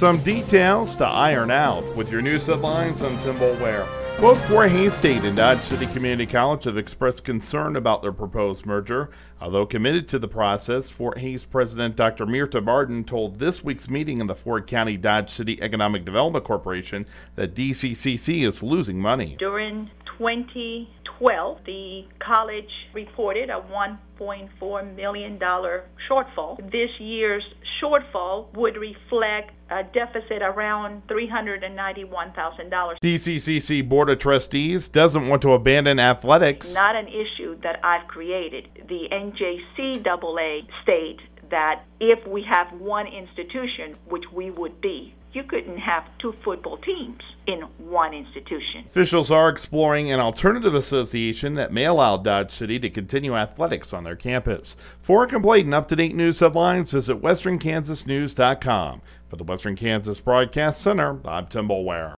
Some details to iron out. With your news headlines, I'm Tim Boulware. Both Fort Hays State and Dodge City Community College have expressed concern about their proposed merger. Although committed to the process, Fort Hays President Dr. Mirta Barton told this week's meeting in the Ford County Dodge City Economic Development Corporation that DCCC is losing money. During 2012, the college reported a $1.4 million shortfall. This year's shortfall would reflect a deficit around $391,000. DCCC Board of Trustees doesn't want to abandon athletics. Not an issue that I've created. The NJCAA states that if we have one institution, which we would be, you couldn't have two football teams in one institution. Officials are exploring an alternative association that may allow Dodge City to continue athletics on their campus. For complete and up-to-date news headlines, visit westernkansasnews.com. For the Western Kansas Broadcast Center, I'm Tim Boulware.